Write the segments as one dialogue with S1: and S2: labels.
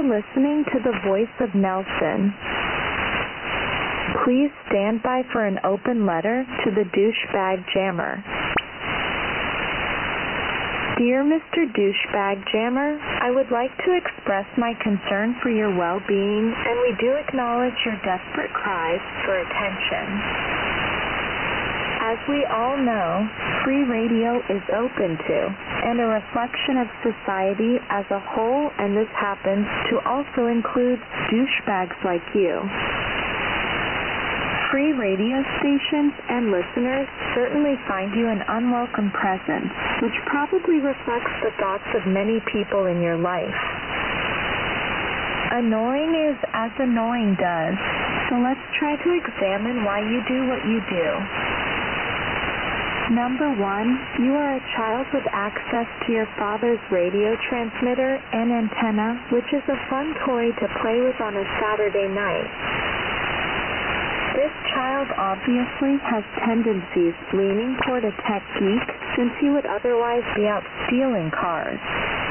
S1: listening to the voice of Nelson. Please stand by for an open letter to the Douchebag Jammer. Dear Mr. Douchebag Jammer, I would like to express my concern for your well-being, and we do acknowledge your desperate cries for attention. As we all know, free radio is open to and a reflection of society as a whole, and this happens to also include douchebags like you. Free radio stations and listeners certainly find you an unwelcome presence, which probably reflects the thoughts of many people in your life. Annoying is as annoying does, so let's try to examine why you do what you do. Number 1, you are a child with access to your father's radio transmitter and antenna, which is a fun toy to play with on a Saturday night. This child obviously has tendencies leaning toward a tech geek, since he would otherwise be out stealing cars.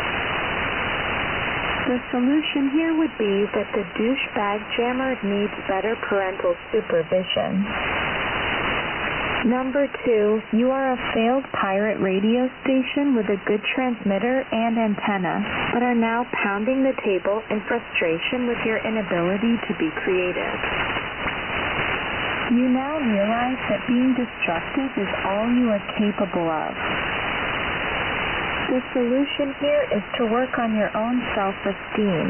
S1: The solution here would be that the douchebag jammer needs better parental supervision. Number 2, you are a failed pirate radio station with a good transmitter and antenna, but are now pounding the table in frustration with your inability to be creative. You now realize that being destructive is all you are capable of. The solution here is to work on your own self-esteem.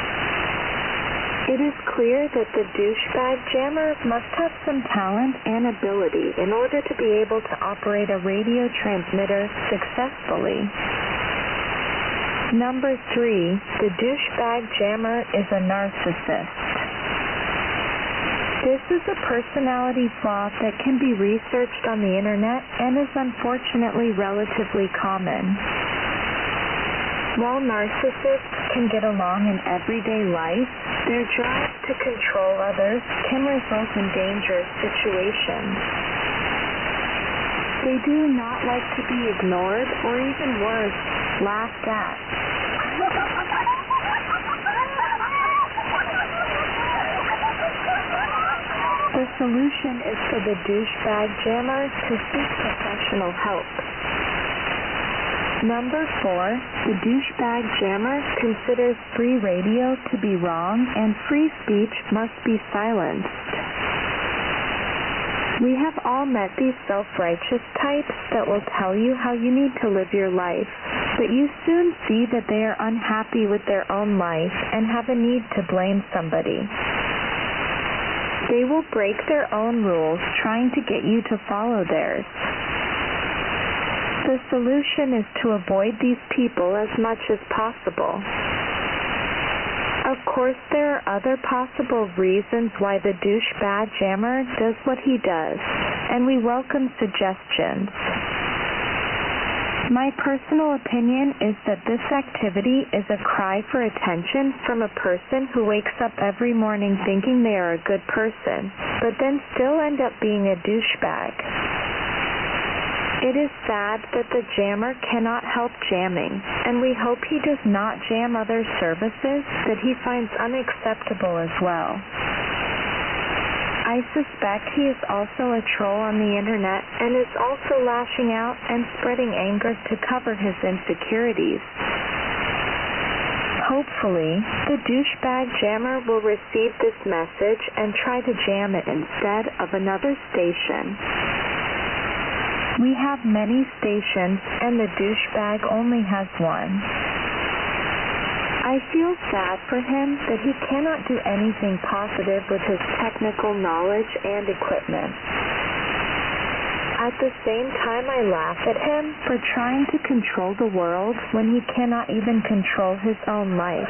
S1: It is clear that the douchebag jammer must have some talent and ability in order to be able to operate a radio transmitter successfully. Number 3, the douchebag jammer is a narcissist. This is a personality flaw that can be researched on the internet and is unfortunately relatively common. While narcissists can get along in everyday life, their drive to control others can result in dangerous situations. They do not like to be ignored or even worse, laughed at. The solution is for the douchebag jammer to seek professional help. Number 4, the douchebag jammer considers free radio to be wrong and free speech must be silenced. We have all met these self-righteous types that will tell you how you need to live your life, but you soon see that they are unhappy with their own life and have a need to blame somebody. They will break their own rules trying to get you to follow theirs. The solution is to avoid these people as much as possible. Of course, there are other possible reasons why the douchebag jammer does what he does, and we welcome suggestions. My personal opinion is that this activity is a cry for attention from a person who wakes up every morning thinking they are a good person, but then still end up being a douchebag. It is sad that the jammer cannot help jamming, and we hope he does not jam other services that he finds unacceptable as well. I suspect he is also a troll on the internet and is also lashing out and spreading anger to cover his insecurities. Hopefully, the douchebag jammer will receive this message and try to jam it instead of another station. We have many stations and the douchebag only has one. I feel sad for him that he cannot do anything positive with his technical knowledge and equipment. At the same time, I laugh at him for trying to control the world when he cannot even control his own life.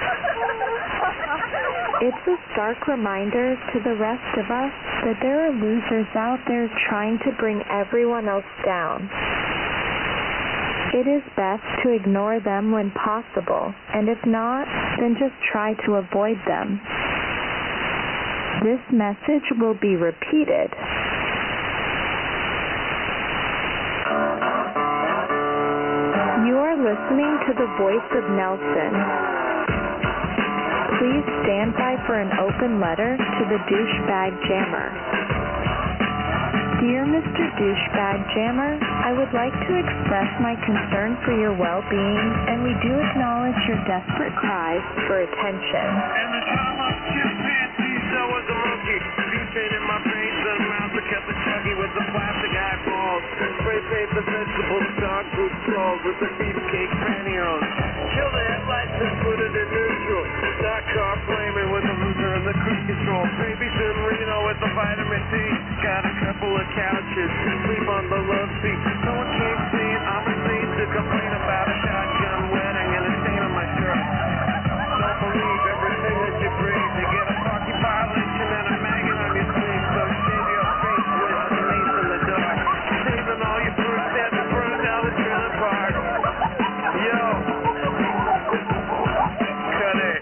S1: It's a stark reminder to the rest of us that there are losers out there trying to bring everyone else down. It is best to ignore them when possible, and if not, then just try to avoid them. This message will be repeated. You are listening to the voice of Nelson. Please stand by for an open letter to the douchebag jammer. Dear Mr. Douchebag Jammer, I would like to express my concern for your well-being, and we do acknowledge your desperate cries for attention.
S2: And the time of chimpanzees, I was a monkey. Butane in my veins and a mouth that kept the chuggy with the plastic eyeballs. Spray paint the vegetables, dog food stalls with the beefcake pantyhose. Kill the headlights and put it in neutral. That car flaming with the loser and the cruise control. Baby Sim Reno with the vitamin D. Got a couple of couches, sleep on the love seat. No one came seeing, I'm a scene to complain about a shotgun wedding and a stain on my shirt. Don't believe everything that you breathe. You get a parking violation and a maggot on your sleeve. So shave your face with the mace in the dark. Saving all your first steps and burn down the trailer park. Yo, cut it.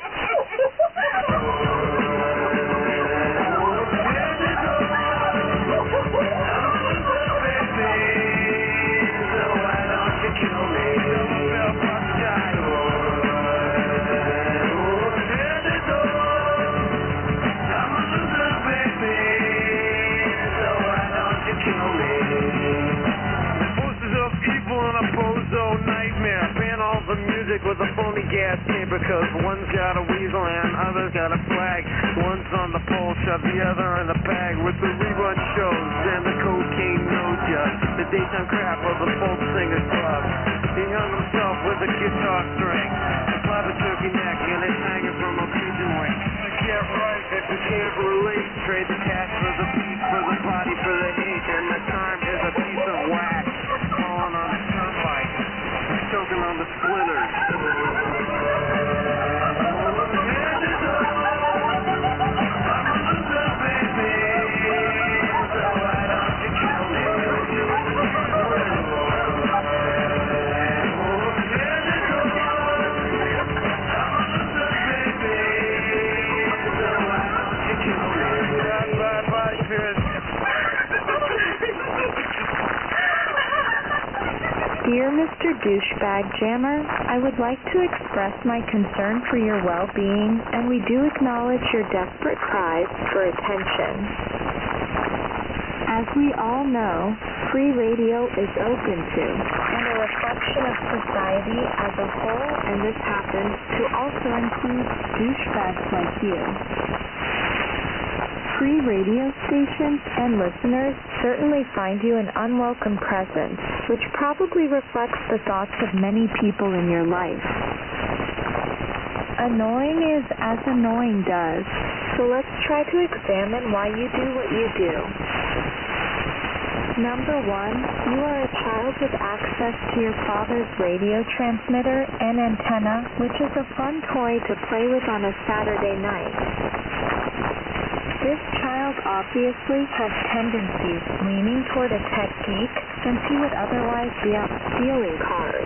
S2: With a phony gas chamber, cause one's got a weasel and other's got a flag. One's on the pole, shove the other in the bag with the rerun shows and the cocaine nose job. The daytime crap of the folk singers club. He hung himself with a guitar string, a flabby turkey neck, and it's hanging from a pigeon wing. Get right if you can't relate. Trade the cash for the beat, for the body, for the hate, and the time is a piece of wax falling on the sunlight, choking on the splinters.
S1: Dear Mr. Douchebag Jammer, I would like to express my concern for your well-being, and we do acknowledge your desperate cries for attention. As we all know, free radio is open to and a reflection of society as a whole, and this happens to also include douchebags like you. Free radio stations and listeners certainly find you an unwelcome presence, which probably reflects the thoughts of many people in your life. Annoying is as annoying does, so let's try to examine why you do what you do. Number 1, you are a child with access to your father's radio transmitter and antenna, which is a fun toy to play with on a Saturday night. This child obviously has tendencies leaning toward a tech geek, since he would otherwise be out stealing cars.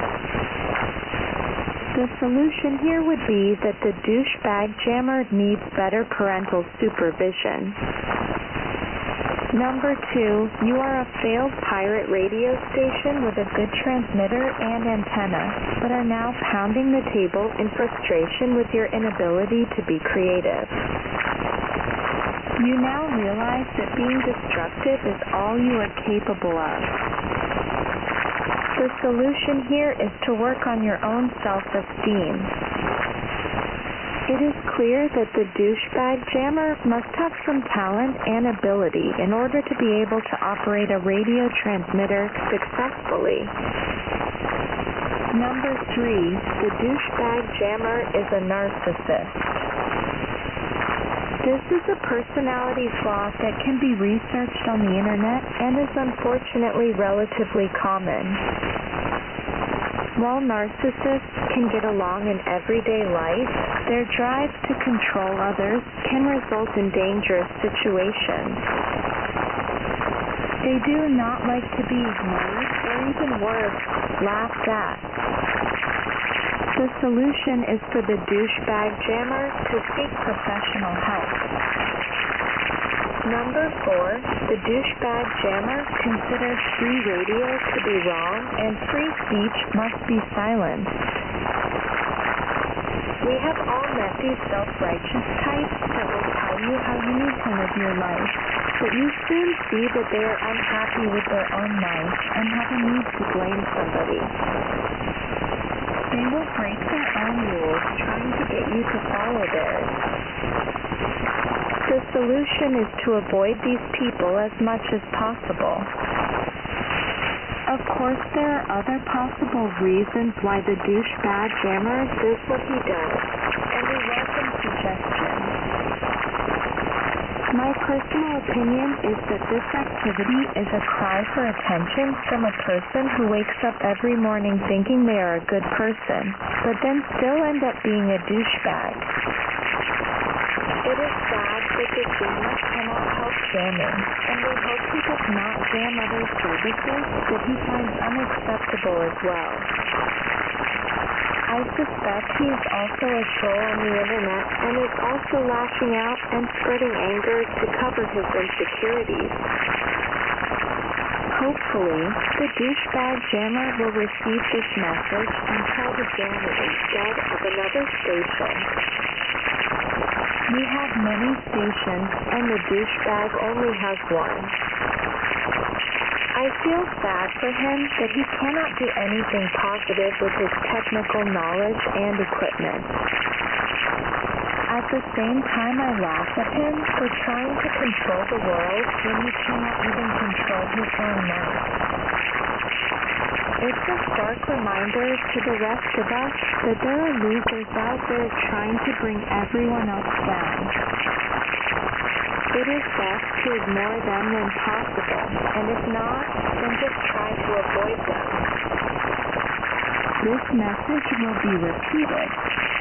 S1: The solution here would be that the douchebag jammer needs better parental supervision. Number 2, you are a failed pirate radio station with a good transmitter and antenna, but are now pounding the table in frustration with your inability to be creative. You now realize that being destructive is all you are capable of. The solution here is to work on your own self-esteem. It is clear that the douchebag jammer must have some talent and ability in order to be able to operate a radio transmitter successfully. Number 3, the douchebag jammer is a narcissist. This is a personality flaw that can be researched on the internet and is unfortunately relatively common. While narcissists can get along in everyday life, their drive to control others can result in dangerous situations. They do not like to be ignored or even worse, laughed at. The solution is for the douchebag jammer to seek professional help. Number 4, the douchebag jammer considers free radio to be wrong and free speech must be silenced. We have all met these self-righteous types that will tell you how you need to live your life, but you soon see that they are unhappy with their own life and have a need to blame somebody. They will break their own rules trying to get you to follow theirs. The solution is to avoid these people as much as possible. Of course, there are other possible reasons why the douchebag jammer does what he does, and we welcome suggestions. My personal opinion is that this activity is a cry for attention from a person who wakes up every morning thinking they are a good person, but then still end up being a douchebag. It is sad that the jammer cannot help jamming, and we hope he does not jam other services that he finds unacceptable as well. I suspect he is also a troll on the internet and is also lashing out and spreading anger to cover his insecurities. Hopefully, the douchebag jammer will receive this message and try to jam it instead of another station. We have many stations, and the douchebag only has one. I feel sad for him that he cannot do anything positive with his technical knowledge and equipment. At the same time, I laugh at him for trying to control the world when he cannot even control his own mind. It's a stark reminder to the rest of us that there are losers out there trying to bring everyone else down. It is best to ignore them when possible, and if not, then just try to avoid them. This message will be repeated.